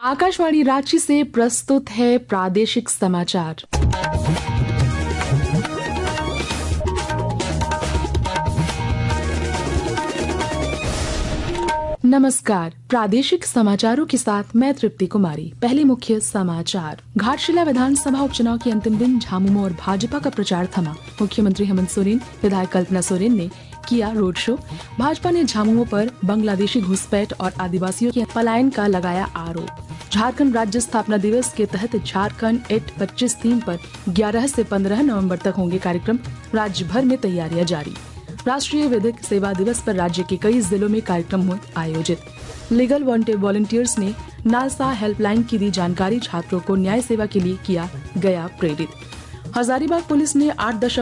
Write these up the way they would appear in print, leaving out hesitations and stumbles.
आकाशवाणी रांची से प्रस्तुत है प्रादेशिक समाचार। नमस्कार, प्रादेशिक समाचारों के साथ मैं तृप्ति कुमारी। पहले मुख्य समाचार। घाटशिला विधानसभा उपचुनाव के अंतिम दिन झामुमो और भाजपा का प्रचार थमा। मुख्यमंत्री हेमंत सोरेन, विधायक कल्पना सोरेन ने किया रोड शो। भाजपा ने झामुमो पर बांग्लादेशी घुसपैठ और आदिवासियों के पलायन का लगाया आरोप। झारखंड राज्य स्थापना दिवस के तहत झारखंड एट 25 थीम पर 11 से 15 नवंबर तक होंगे कार्यक्रम। राज्य भर में तैयारियां जारी। राष्ट्रीय विधिक सेवा दिवस पर राज्य के कई जिलों में कार्यक्रम हुए आयोजित। लीगल वॉलंटियर्स ने नालसा हेल्पलाइन की दी जानकारी। छात्रों को न्याय सेवा के लिए किया गया प्रेरित। हजारीबाग पुलिस ने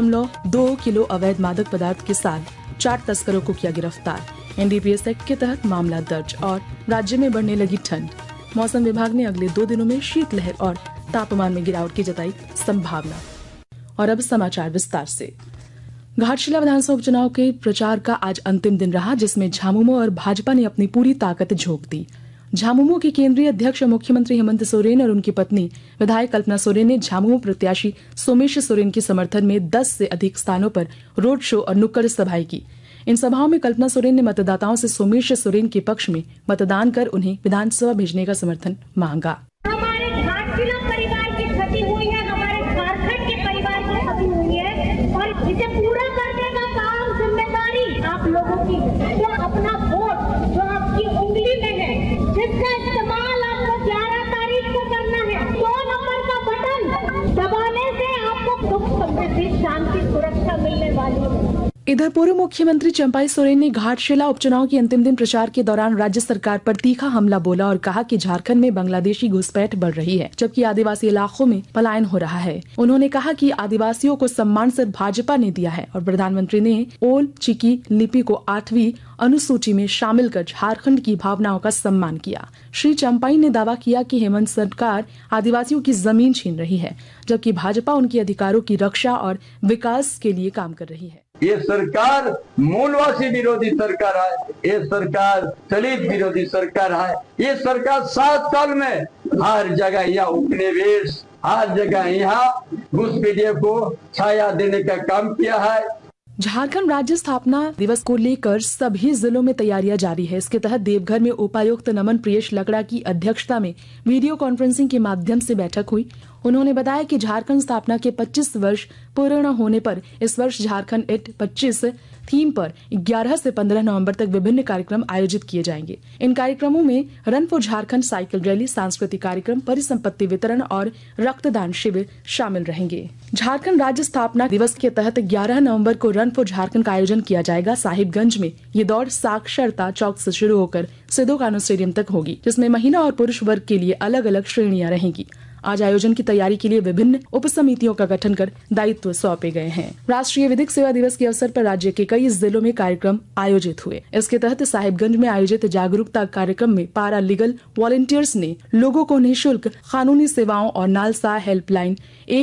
8.2 किलो अवैध मादक पदार्थ के साथ 4 तस्करों को किया गिरफ्तार। NDPS एक्ट के तहत मामला दर्ज और राज्य में बढ़ने लगी ठंड। मौसम विभाग ने अगले 2 दिनों में शीतलहर और तापमान में गिरावट की जताई संभावना। और अब समाचार विस्तार से। घाटशिला विधानसभा उपचुनाव के प्रचार का आज अंतिम दिन रहा, जिसमें झामुमो और भाजपा ने अपनी पूरी ताकत झोंक दी। झामुमो के केंद्रीय अध्यक्ष मुख्यमंत्री हेमंत सोरेन और उनकी पत्नी विधायक कल्पना सोरेन ने झामुमो प्रत्याशी सोमेश सोरेन के समर्थन में 10 से अधिक स्थानों पर रोड शो और नुक्कड़ सभाएं की। इन सभाओं में कल्पना सोरेन ने मतदाताओं से सोमेश सोरेन के पक्ष में मतदान कर उन्हें विधानसभा भेजने का समर्थन मांगा। हमारे घाटशिला परिवार की क्षति हुई है, हमारे झारखंड के परिवार की क्षति हुई है और इसे पूरा करने का काम जिम्मेदारी आप लोगों की है। जो अपना वोट जो आपकी उंगली में है, जिसका इस्तेमाल आपको 11 तारीख को करना है, 2 नंबर का बटन दबाने से आपको सुख समृद्धि शांति सुरक्षा मिलने वाली है। इधर पूर्व मुख्यमंत्री चंपाई सोरेन ने घाटशिला उपचुनाव के अंतिम दिन प्रचार के दौरान राज्य सरकार पर तीखा हमला बोला और कहा कि झारखंड में बांग्लादेशी घुसपैठ बढ़ रही है, जबकि आदिवासी इलाकों में पलायन हो रहा है। उन्होंने कहा कि आदिवासियों को सम्मान सिर्फ भाजपा ने दिया है और प्रधानमंत्री ने ओल चिकी लिपि को 8वीं अनुसूची में शामिल कर झारखंड की भावनाओं का सम्मान किया। श्री चंपाई ने दावा किया कि हेमंत सरकार आदिवासियों की जमीन छीन रही है, जबकि भाजपा उनके अधिकारों की रक्षा और विकास के लिए काम कर रही है। ये सरकार मूलवासी विरोधी सरकार है, ये सरकार दलित विरोधी सरकार है। ये सरकार 7 साल में हर जगह यहाँ उपनिवेश, हर जगह यहाँ घुसपैठियों को छाया देने का काम किया है। झारखंड राज्य स्थापना दिवस को लेकर सभी जिलों में तैयारियां जारी है। इसके तहत देवघर में उपायुक्त नमन प्रियेश लकड़ा की अध्यक्षता में वीडियो कॉन्फ्रेंसिंग के माध्यम से बैठक हुई। उन्होंने बताया कि झारखंड स्थापना के 25 वर्ष पूर्ण होने पर इस वर्ष झारखंड एट 25 थीम पर 11 से 15 नवंबर तक विभिन्न कार्यक्रम आयोजित किए जाएंगे। इन कार्यक्रमों में run for Jharkhand cycle rally, सांस्कृतिक कार्यक्रम, परिसंपत्ति वितरण और रक्तदान शिविर शामिल रहेंगे। झारखंड राज्य स्थापना दिवस के तहत 11 नवंबर को रन फॉर झारखंड का आयोजन किया जाएगा। साहिबगंज में ये दौड़ साक्षरता चौक से शुरू होकर सिद्धू कान्हू स्टेडियम तक होगी, जिसमें महिला और पुरुष वर्ग के लिए अलग अलग श्रेणियां रहेंगी। आज आयोजन की तैयारी के लिए विभिन्न उप समितियों का गठन कर दायित्व सौंपे गए हैं। राष्ट्रीय विधिक सेवा दिवस के अवसर पर राज्य के कई जिलों में कार्यक्रम आयोजित हुए। इसके तहत साहिबगंज में आयोजित जागरूकता कार्यक्रम में पारा लीगल वॉलंटियर्स ने लोगों को निःशुल्क कानूनी सेवाओं और नालसा हेल्पलाइन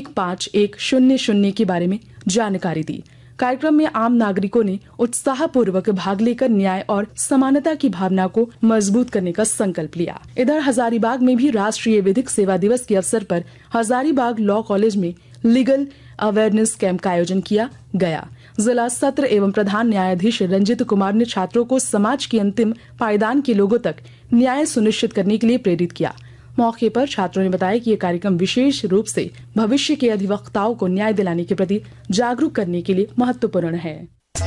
151000 के बारे में जानकारी दी। कार्यक्रम में आम नागरिकों ने उत्साहपूर्वक भाग लेकर न्याय और समानता की भावना को मजबूत करने का संकल्प लिया। इधर हजारीबाग में भी राष्ट्रीय विधिक सेवा दिवस के अवसर पर हजारीबाग लॉ कॉलेज में लीगल अवेयरनेस कैंप का आयोजन किया गया। जिला सत्र एवं प्रधान न्यायाधीश रंजित कुमार ने छात्रों को समाज के अंतिम पायदान के लोगों तक न्याय सुनिश्चित करने के लिए प्रेरित किया। मौके पर छात्रों ने बताया कि ये कार्यक्रम विशेष रूप से भविष्य के अधिवक्ताओं को न्याय दिलाने के प्रति जागरूक करने के लिए महत्वपूर्ण है।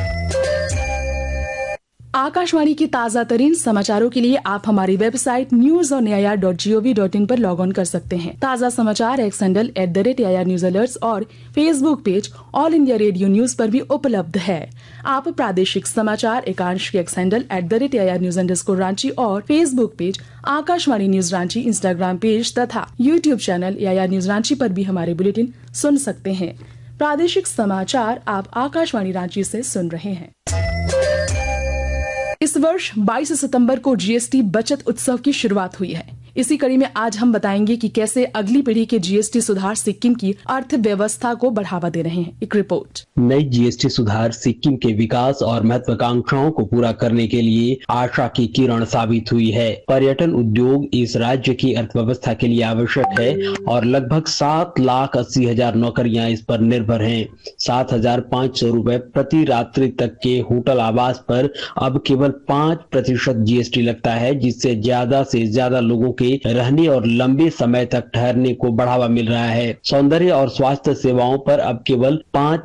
आकाशवाणी के ताज़ा तरीन समाचारों के लिए आप हमारी वेबसाइट news.air.gov.in पर लॉग ऑन कर सकते हैं। ताज़ा समाचार X handle @AIR news alerts और Facebook page all India radio news पर भी उपलब्ध है। आप प्रादेशिक समाचार एकांश के एक्स हैंडल @AIR न्यूज_रांची और Facebook page Akashvani news Ranchi, Instagram page तथा YouTube channel AIR news Ranchi पर भी हमारे बुलेटिन सुन सकते हैं। प्रादेशिक समाचार आप आकाशवाणी रांची से सुन रहे हैं। इस वर्ष 22 सितंबर को जीएसटी बचत उत्सव की शुरुआत हुई है। इसी कड़ी में आज हम बताएंगे कि कैसे अगली पीढ़ी के जीएसटी सुधार सिक्किम की अर्थव्यवस्था को बढ़ावा दे रहे हैं। एक रिपोर्ट। नई जीएसटी सुधार सिक्किम के विकास और महत्वाकांक्षाओं को पूरा करने के लिए आशा की किरण साबित हुई है। पर्यटन उद्योग इस राज्य की अर्थव्यवस्था के लिए आवश्यक है और लगभग 7,80,000 नौकरियां इस पर निर्भर हैं। 7,500 रुपए प्रति रात्रि तक के होटल आवास पर अब केवल 5% जीएसटी लगता है, जिससे ज्यादा से ज्यादा लोगों के रहने और लंबे समय तक ठहरने को बढ़ावा मिल रहा है। सौंदर्य और स्वास्थ्य सेवाओं पर अब केवल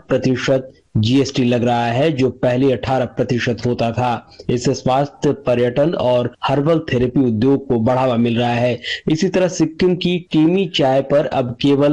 5% जीएसटी लग रहा है, जो पहले 18% होता था। इससे स्वास्थ्य, पर्यटन और हर्बल थेरेपी उद्योग को बढ़ावा मिल रहा है। इसी तरह सिक्किम की टीमी चाय पर अब केवल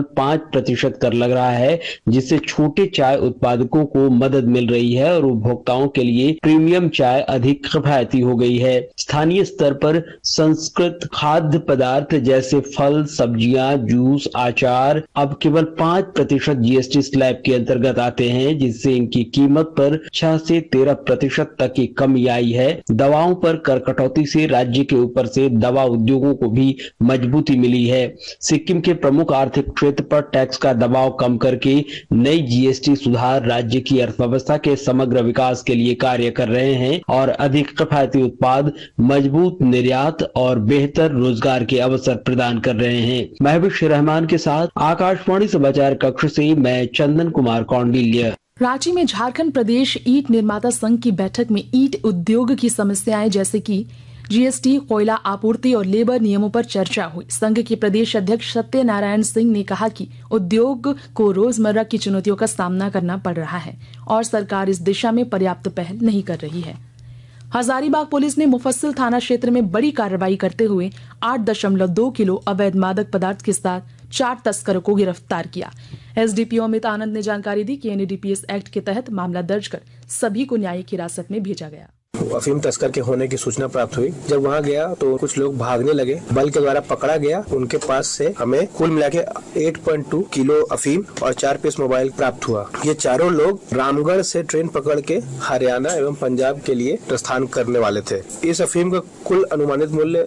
5% कर लग रहा है, जिससे छोटे चाय उत्पादकों को मदद मिल रही है और उपभोक्ताओं के लिए प्रीमियम चाय अधिक किफायती हो गई है। स्थानीय स्तर पर संस्कृत खाद्य पदार्थ जैसे फल, सब्जियां, जूस, आचार अब केवल 5% जीएसटी स्लैब के अंतर्गत आते हैं, जिससे इनकी कीमत पर 6 से 13% तक की कमी आई है। दवाओं पर कर कटौती से राज्य के ऊपर से दवा उद्योगों को भी मजबूती मिली है। सिक्किम के प्रमुख आर्थिक क्षेत्र पर टैक्स का दबाव कम करके नई जीएसटी सुधार राज्य की अर्थव्यवस्था के समग्र विकास के लिए कार्य कर रहे हैं और अधिक किफायती उत्पाद, मजबूत निर्यात और बेहतर रोजगार के अवसर प्रदान कर रहे हैं। महबूब रहमान के साथ आकाशवाणी समाचार कक्ष से मैं चंदन कुमार कौंडिल्य। रांची में झारखंड प्रदेश ईंट निर्माता संघ की बैठक में ईंट उद्योग की समस्याएं जैसे कि जीएसटी, कोयला आपूर्ति और लेबर नियमों पर चर्चा हुई। संघ के प्रदेश अध्यक्ष सत्यनारायण सिंह ने कहा कि उद्योग को रोजमर्रा की चुनौतियों का सामना करना पड़ रहा है और सरकार इस दिशा में पर्याप्त पहल नहीं कर रही है। हजारीबाग पुलिस ने मुफस्सिल थाना क्षेत्र में बड़ी कार्रवाई करते हुए 8.2 किलो अवैध मादक पदार्थ के साथ 4 तस्करों को गिरफ्तार किया। एसडीपीओ अमित आनंद ने जानकारी दी कि एनडीपीएस एक्ट के तहत मामला दर्ज कर सभी को न्यायिक हिरासत में भेजा गया। अफीम तस्कर के होने की सूचना प्राप्त हुई। जब वहां गया तो कुछ लोग भागने लगे, बल के द्वारा पकड़ा गया। उनके पास से हमें कुल मिला के 8.2 किलो अफीम और 4 पीस मोबाइल प्राप्त हुआ। ये चारों लोग रामगढ़ से ट्रेन पकड़ के हरियाणा एवं पंजाब के लिए प्रस्थान करने वाले थे। इस अफीम का कुल अनुमानित मूल्य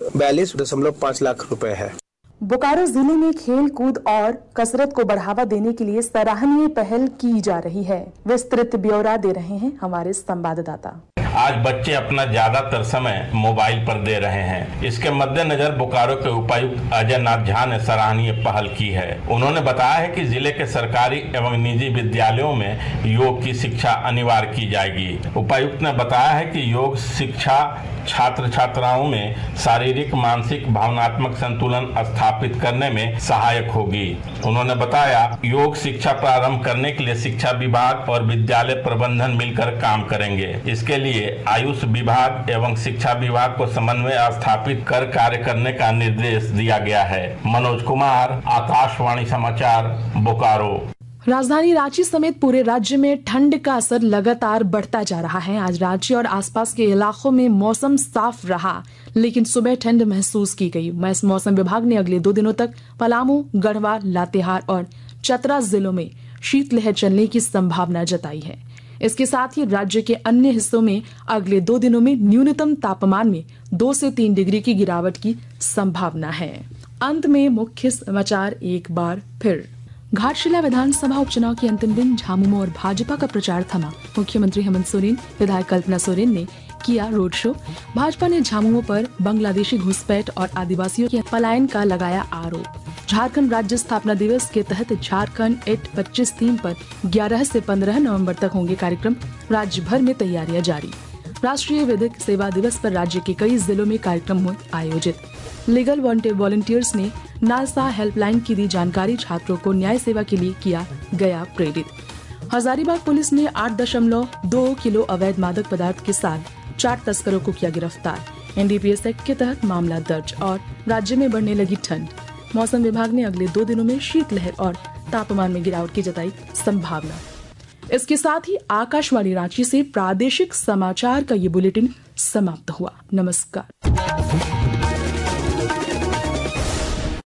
42.5 लाख रुपए है। बोकारो जिले में खेल कूद और कसरत को बढ़ावा देने के लिए सराहनीय पहल की जा रही है। विस्तृत ब्यौरा दे रहे हैं हमारे संवाददाता। आज बच्चे अपना ज्यादातर समय मोबाइल पर दे रहे हैं। इसके मद्देनजर बोकारो के उपायुक्त अजय नाथ झा ने सराहनीय पहल की है। उन्होंने बताया है कि जिले के सरकारी एवं निजी विद्यालयों में योग की शिक्षा अनिवार्य की जाएगी। उपायुक्त ने बताया है कि योग शिक्षा छात्र छात्राओं में शारीरिक, मानसिक, भावनात्मक संतुलन स्थापित करने में सहायक होगी। उन्होंने बताया योग शिक्षा प्रारंभ करने के लिए शिक्षा विभाग और विद्यालय प्रबंधन मिलकर काम करेंगे। इसके लिए आयुष विभाग एवं शिक्षा विभाग को समन्वय स्थापित कर कार्य करने का निर्देश दिया गया है। मनोज कुमार, आकाशवाणी समाचार, बोकारो। राजधानी रांची समेत पूरे राज्य में ठंड का असर लगातार बढ़ता जा रहा है। आज रांची और आसपास के इलाकों में मौसम साफ रहा, लेकिन सुबह ठंड महसूस की गई। मौसम विभाग ने अगले 2 दिनों तक पलामू, गढ़वा, लातेहार और चतरा जिलों में शीतलहर चलने की संभावना जताई है। इसके साथ ही राज्य के अन्य हिस्सों में अगले 2 दिनों में न्यूनतम तापमान में 2 से 3 डिग्री की गिरावट की संभावना है। अंत में मुख्य समाचार एक बार फिर। घाटशिला विधानसभा उपचुनाव के अंतिम दिन झामुमो और भाजपा का प्रचार थमा। मुख्यमंत्री हेमंत सोरेन, विधायक कल्पना सोरेन ने किया रोड शो। भाजपा ने झामुमो पर बांग्लादेशी घुसपैठ और आदिवासियों के पलायन का लगाया आरोप। झारखंड राज्य स्थापना दिवस के तहत झारखंड एट 25 थीम पर 11 से 15 नवंबर तक होंगे कार्यक्रम। राज्य भर में तैयारियां जारी। राष्ट्रीय विधिक सेवा दिवस पर राज्य के कई जिलों में कार्यक्रम हुए आयोजित। लीगल वॉलंटियर्स ने नालसा हेल्पलाइन की दी जानकारी। छात्रों को न्याय सेवा के लिए किया गया प्रेरित। हजारीबाग पुलिस ने 8.2 किलो अवैध मादक पदार्थ के साथ 4 तस्करों को किया गिरफ्तार। एनडीपीएस एक्ट के तहत मामला दर्ज और राज्य में बढ़ने लगी ठंड। मौसम विभाग ने अगले 2 दिनों में शीतलहर और तापमान में गिरावट की जताई संभावना। इसके साथ ही आकाशवाणी रांची से प्रादेशिक समाचार का ये बुलेटिन समाप्त हुआ। नमस्कार।